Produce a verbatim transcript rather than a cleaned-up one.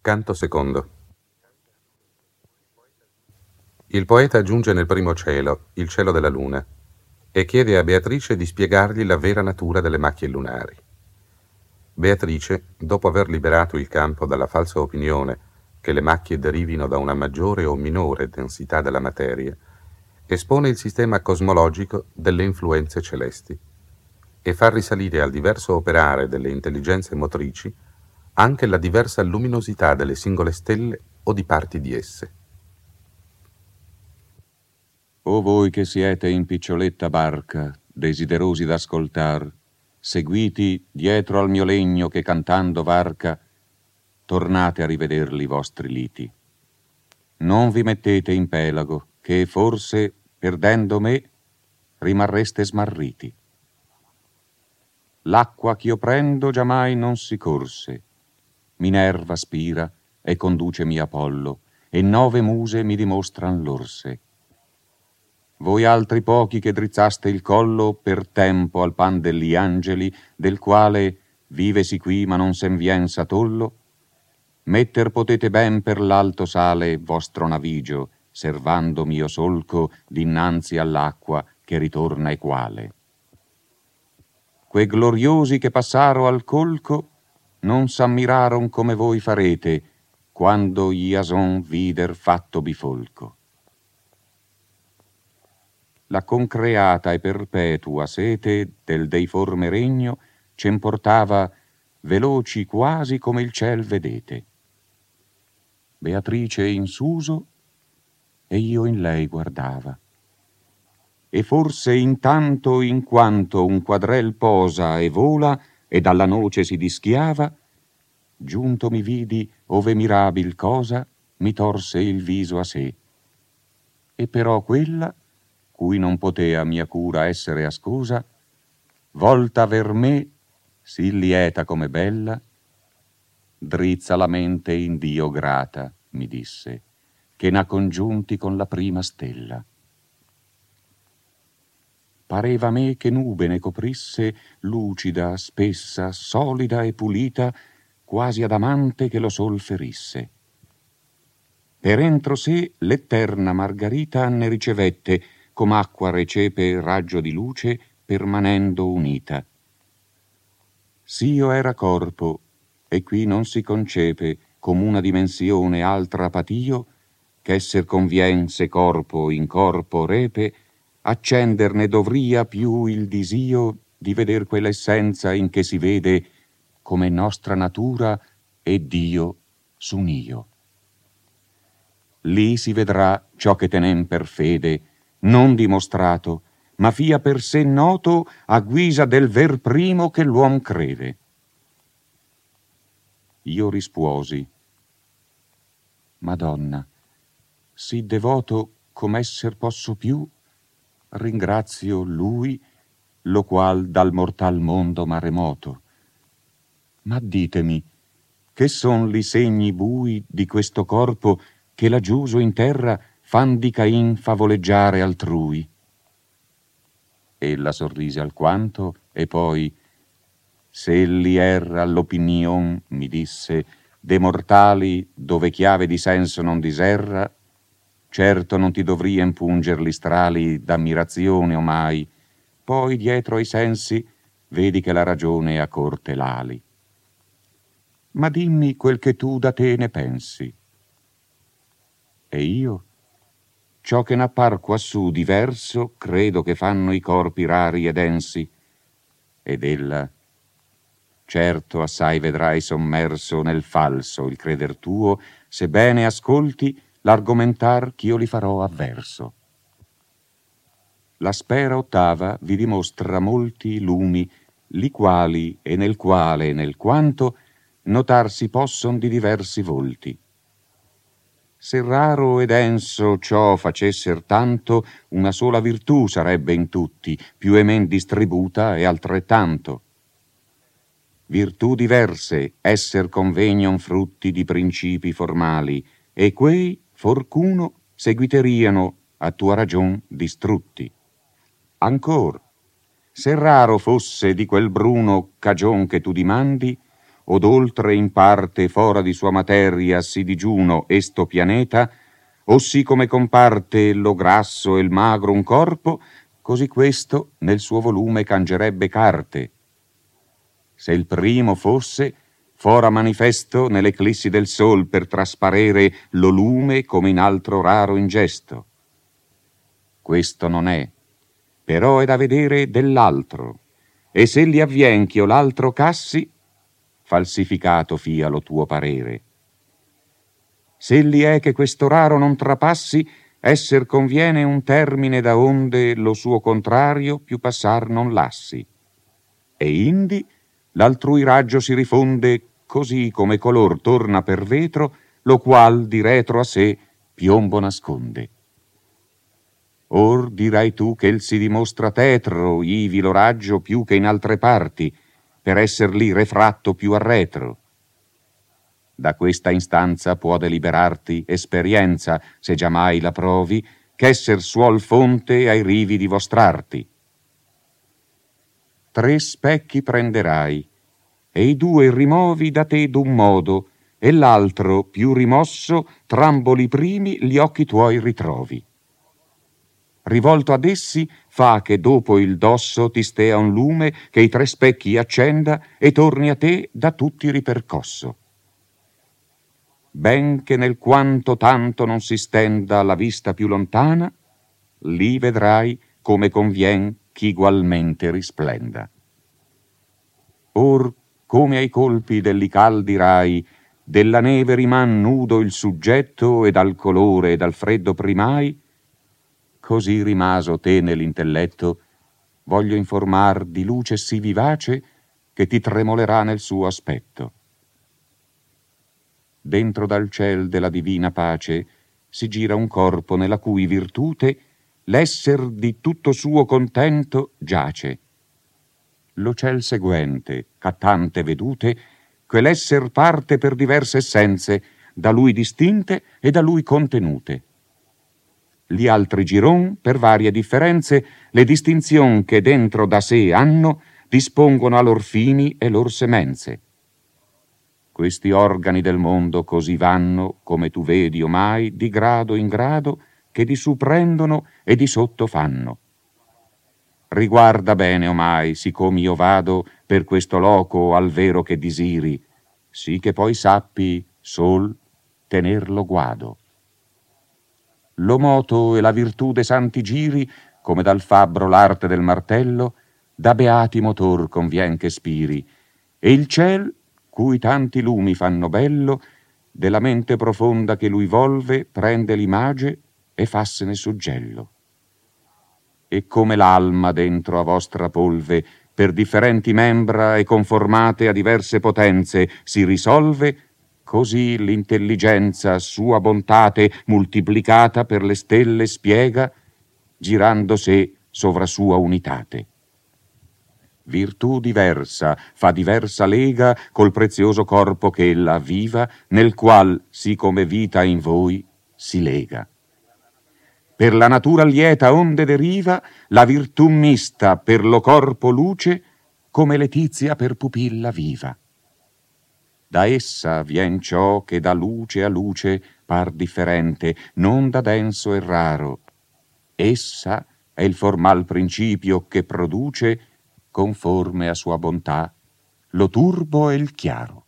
Canto secondo. Il poeta giunge nel primo cielo, il cielo della luna, e chiede a Beatrice di spiegargli la vera natura delle macchie lunari. Beatrice, dopo aver liberato il campo dalla falsa opinione che le macchie derivino da una maggiore o minore densità della materia, espone il sistema cosmologico delle influenze celesti e fa risalire al diverso operare delle intelligenze motrici anche la diversa luminosità delle singole stelle o di parti di esse. O voi che siete in piccioletta barca, desiderosi d'ascoltar, seguiti dietro al mio legno che cantando varca, tornate a rivederli i vostri liti. Non vi mettete in pelago, che forse, perdendo me, rimarreste smarriti. L'acqua ch'io prendo giammai non si corse. Minerva spira e conducemi Apollo, e nove muse mi dimostran l'orse. Voi altri pochi che drizzaste il collo per tempo al pan degli angeli, del quale vivesi qui ma non sen vien satollo, metter potete ben per l'alto sale vostro navigio, servando mio solco dinanzi all'acqua che ritorna equale. Que gloriosi che passaro al colco non s'ammiraron come voi farete quando Iason vider fatto bifolco. La concreata e perpetua sete del deiforme regno c'emportava veloci quasi come il ciel vedete. Beatrice in suso e io in lei guardava. E forse intanto in quanto un quadrel posa e vola e dalla noce si dischiava, giunto mi vidi ove mirabil cosa mi torse il viso a sé. E però quella, cui non potea mia cura essere ascosa, volta ver me, sì lieta come bella, drizza la mente in Dio grata, mi disse, che n'ha congiunti con la prima stella. Pareva me che nube ne coprisse, lucida, spessa, solida e pulita, quasi adamante che lo sol ferisse. Per entro sé l'eterna Margarita ne ricevette, com'acqua recepe raggio di luce, permanendo unita. S'io era corpo, e qui non si concepe, com'una dimensione altra patio, ch'esser convien se corpo in corpo repe, accenderne dovria più il disio di veder quell'essenza in che si vede come nostra natura e Dio s'unio. Lì si vedrà ciò che tenen per fede, non dimostrato, ma fia per sé noto a guisa del ver primo che l'uom crede. Io rispuosi, Madonna, sì devoto com'esser posso più, ringrazio Lui, lo qual dal mortal mondo m'ha remoto. Ma ditemi, che son li segni bui di questo corpo che laggiuso in terra fan di Cain favoleggiare altrui? Ella sorrise alquanto e poi, se egli erra l'opinion, mi disse, de mortali dove chiave di senso non diserra, certo non ti dovrien punger li strali d'ammirazione omai, poi dietro ai sensi vedi che la ragione ha corte l'ali. Ma dimmi quel che tu da te ne pensi. E io, ciò che n'appar quassù diverso, credo che fanno i corpi rari e densi. Ed ella, certo assai vedrai sommerso nel falso il creder tuo, se bene ascolti l'argomentar ch'io li farò avverso. La spera ottava vi dimostra molti lumi, li quali e nel quale e nel quanto notar si posson di diversi volti. Se raro e denso ciò facesser tanto, una sola virtù sarebbe in tutti, più e men distributa e altrettanto. Virtù diverse esser convegnon frutti di principi formali, e quei, forcuno, seguiteriano a tua ragion distrutti. Ancor, se raro fosse di quel bruno cagion che tu dimandi, od oltre in parte fora di sua materia si digiuno esto pianeta, o sì come comparte lo grasso e il magro un corpo, così questo nel suo volume cangerebbe carte. Se il primo fosse, fora manifesto nell'eclissi del sol per trasparere lo lume come in altro raro ingesto. Questo non è, però è da vedere dell'altro, e se li avvien ch'io l'altro cassi, falsificato fia lo tuo parere. Se li è che questo raro non trapassi, esser conviene un termine da onde lo suo contrario più passar non lassi. E indi l'altrui raggio si rifonde, così come color torna per vetro, lo qual di retro a sé piombo nasconde. Or dirai tu che il si dimostra tetro, ivi lo raggio più che in altre parti, per esser lì refratto più a retro. Da questa instanza può deliberarti esperienza, se giammai la provi, ch'esser suol fonte ai rivi dimostrarti. Tre specchi prenderai, e i due rimovi da te d'un modo, e l'altro, più rimosso, tramboli primi gli occhi tuoi ritrovi. Rivolto ad essi, fa che dopo il dosso ti stea un lume che i tre specchi accenda e torni a te da tutti ripercosso. Ben che nel quanto tanto non si stenda la vista più lontana, lì vedrai come convien ch'igualmente risplenda. Or, come ai colpi delli caldi rai, della neve riman nudo il suggetto e dal colore e dal freddo primai, così rimaso te nell'intelletto, voglio informar di luce sì vivace che ti tremolerà nel suo aspetto. Dentro dal ciel della divina pace si gira un corpo nella cui virtute l'esser di tutto suo contento giace. Lo ciel seguente, c'ha tante vedute, quell'esser parte per diverse essenze, da lui distinte e da lui contenute. Gli altri giron, per varie differenze, le distinzion che dentro da sé hanno, dispongono a lor fini e lor semenze. Questi organi del mondo così vanno, come tu vedi omai, di grado in grado, che di su prendono e di sotto fanno. Riguarda bene omai, siccome io vado per questo loco al vero che disiri, sì che poi sappi sol tenerlo guado. Lo moto e la virtù de santi giri, come dal fabbro l'arte del martello, da beati motor convien che spiri, e il ciel, cui tanti lumi fanno bello, della mente profonda che lui volve, prende l'image e fassene suggello. E come l'alma dentro a vostra polve, per differenti membra e conformate a diverse potenze, si risolve, così l'intelligenza sua bontate multiplicata per le stelle spiega, girando sé sovra sua unitate. Virtù diversa fa diversa lega col prezioso corpo che ella viva, nel qual, sì come vita in voi, si lega. Per la natura lieta onde deriva, la virtù mista per lo corpo luce, come letizia per pupilla viva. Da essa vien ciò che da luce a luce par differente, non da denso e raro. Essa è il formal principio che produce, conforme a sua bontà, lo turbo e il chiaro.